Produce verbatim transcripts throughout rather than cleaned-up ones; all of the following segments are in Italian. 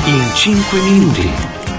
in cinque minuti.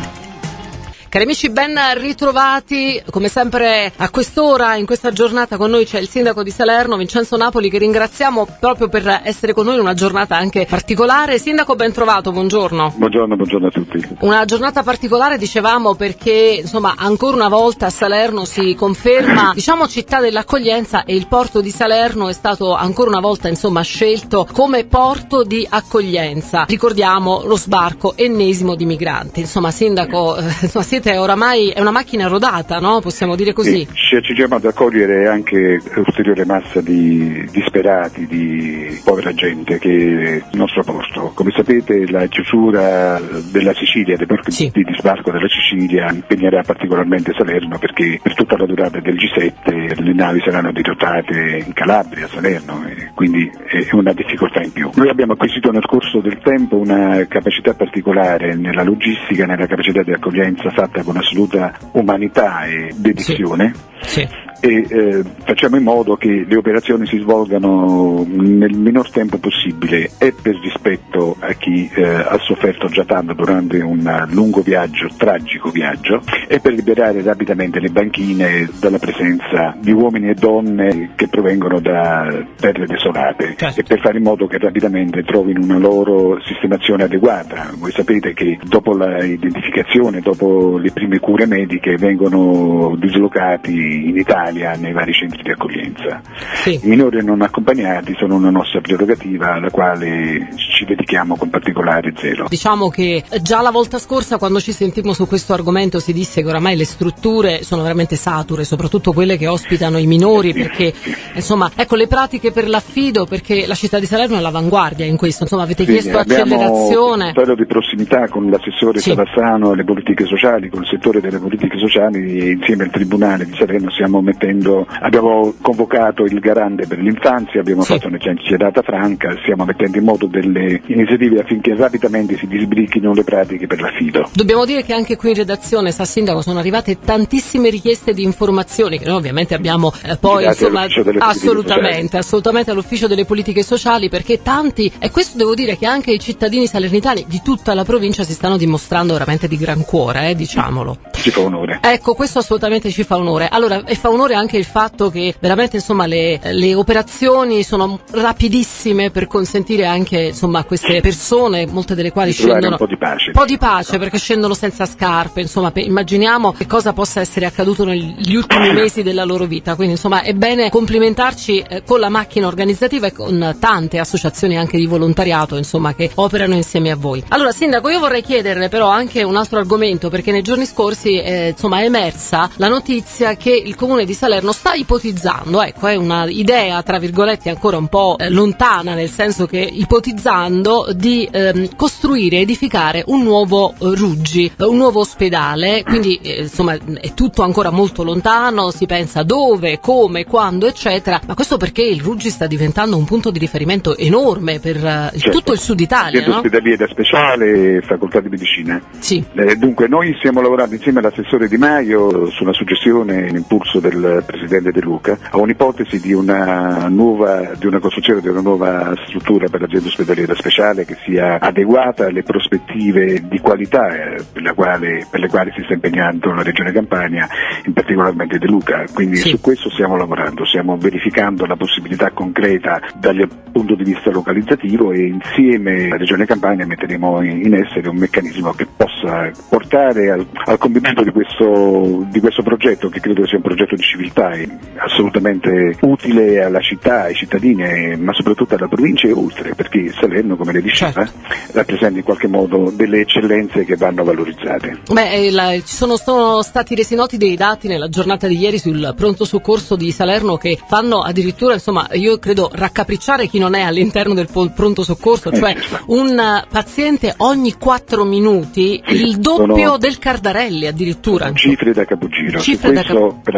Cari amici, ben ritrovati. Come sempre a quest'ora, in questa giornata, con noi c'è il sindaco di Salerno, Vincenzo Napoli, che ringraziamo proprio per essere con noi in una giornata anche particolare. Sindaco, ben trovato, buongiorno. Buongiorno, buongiorno a tutti. Una giornata particolare, dicevamo, perché insomma ancora una volta Salerno si conferma, diciamo, città dell'accoglienza, e il porto di Salerno è stato ancora una volta insomma scelto come porto di accoglienza. Ricordiamo lo sbarco ennesimo di migranti. Insomma, sindaco, eh, insomma, siete oramai è una macchina rodata, no? Possiamo dire così. Sì, ci accingiamo ad accogliere anche ulteriore massa di disperati, di povera gente che è il nostro porto. Come sapete, la chiusura della Sicilia, dei porti sì. di sbarco della Sicilia, impegnerà particolarmente Salerno, perché per tutta la durata del G sette le navi saranno dirottate in Calabria, a Salerno, e quindi è una difficoltà in più. Noi abbiamo acquisito nel corso del tempo una capacità particolare nella logistica, nella capacità di accoglienza fatta con assoluta umanità e dedizione. Sì. Sì. E eh, facciamo in modo che le operazioni si svolgano nel minor tempo possibile, e per rispetto a chi eh, ha sofferto già tanto durante un lungo viaggio, tragico viaggio, e per liberare rapidamente le banchine dalla presenza di uomini e donne che provengono da terre desolate, certo. e per fare in modo che rapidamente trovino una loro sistemazione adeguata. Voi sapete che dopo l'identificazione, dopo le prime cure mediche, vengono dislocati in Italia nei vari centri di accoglienza. Sì. I minori non accompagnati sono una nostra prerogativa alla quale ci dedichiamo con particolare zelo. Diciamo che già la volta scorsa, quando ci sentimmo su questo argomento, si disse che oramai le strutture sono veramente sature, soprattutto quelle che ospitano i minori, sì, perché sì. insomma, ecco, le pratiche per l'affido, perché la città di Salerno è all'avanguardia in questo, insomma avete sì, chiesto accelerazione. Un spero di prossimità con l'assessore sì. Savassano alle politiche sociali, con il settore delle politiche sociali, e insieme al Tribunale di Salerno stiamo mettendo, abbiamo convocato il garante per l'infanzia, abbiamo sì. fatto un'agenzia data franca, stiamo mettendo in moto delle iniziative affinché rapidamente si disbrichino le pratiche per l'affido. Dobbiamo dire che anche qui in redazione, sa sindaco, sono arrivate tantissime richieste di informazioni che noi ovviamente abbiamo eh, poi insomma assolutamente, assolutamente all'ufficio delle politiche sociali, perché tanti, e questo devo dire che anche i cittadini salernitani di tutta la provincia si stanno dimostrando veramente di gran cuore, eh, diciamolo. Ci fa onore. Ecco, questo assolutamente ci fa onore. Allora, e fa onore anche il fatto che veramente insomma le, le operazioni sono rapidissime per consentire anche insomma a queste persone, molte delle quali di scendono un po' di pace, un po' di pace perché scendono senza scarpe, insomma pe- immaginiamo che cosa possa essere accaduto negli ultimi mesi della loro vita, quindi insomma è bene complimentarci eh, con la macchina organizzativa e con tante associazioni anche di volontariato insomma che operano insieme a voi. Allora sindaco, io vorrei chiederle però anche un altro argomento, perché nei giorni scorsi eh, insomma è emersa la notizia che il comune di Salerno sta ipotizzando, ecco, è una idea tra virgolette ancora un po' eh, lontana, nel senso che ipotizzando di ehm, costruire, edificare un nuovo eh, Ruggi, un nuovo ospedale, quindi eh, insomma è tutto ancora molto lontano, si pensa dove, come, quando eccetera, ma questo perché il Ruggi sta diventando un punto di riferimento enorme per eh, certo. tutto il sud Italia, no? Ospedaliera speciale, facoltà di medicina. Sì. Eh, dunque noi stiamo lavorando insieme all'assessore Di Maio sulla suggestione, l'impulso del presidente De Luca, a un'ipotesi di una nuova, di una costruzione di una nuova struttura per l'azienda ospedaliera speciale che sia adeguata alle prospettive di qualità eh, per, la quale, per le quali si sta impegnando la Regione Campania, in particolarmente De Luca. Quindi sì. su questo stiamo lavorando, stiamo verificando la possibilità concreta dal punto di vista localizzativo, e insieme alla Regione Campania metteremo in essere un meccanismo che possa portare al, al compimento di questo, di questo progetto, che credo sia un progetto di civiltà e assolutamente utile alla città, ai cittadini, ma soprattutto alla provincia e oltre, perché Salerno, come le diceva, certo. rappresenta in qualche modo delle eccellenze che vanno valorizzate. Beh, la, ci sono, sono stati resi noti dei dati nella giornata di ieri sul pronto soccorso di Salerno che fanno addirittura, insomma, io credo raccapricciare chi non è all'interno del pronto soccorso, cioè un paziente ogni quattro minuti, sì, il doppio del Cardarelli addirittura. Cifre da capogiro. Cifre Su da questo, cap- per la verità, noi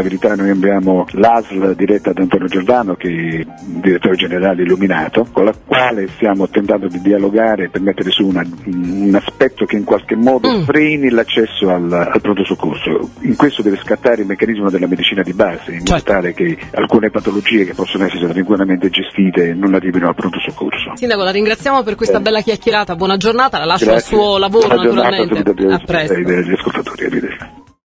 noi abbiamo l'A S L diretta da Antonio Giordano, che è direttore generale Illuminato, con la quale stiamo tentando di dialogare per mettere su una, un aspetto che in qualche modo mm. freni l'accesso al, al pronto soccorso. In questo deve scattare il meccanismo della medicina di base, in modo tale che alcune patologie che possono essere tranquillamente gestite non arrivino al pronto soccorso. Sindaco, la ringraziamo per questa eh. bella chiacchierata, buona giornata, la lascio Grazie. al suo lavoro buona naturalmente. Giornata a, a presto. Agli ascoltatori, arrivederci.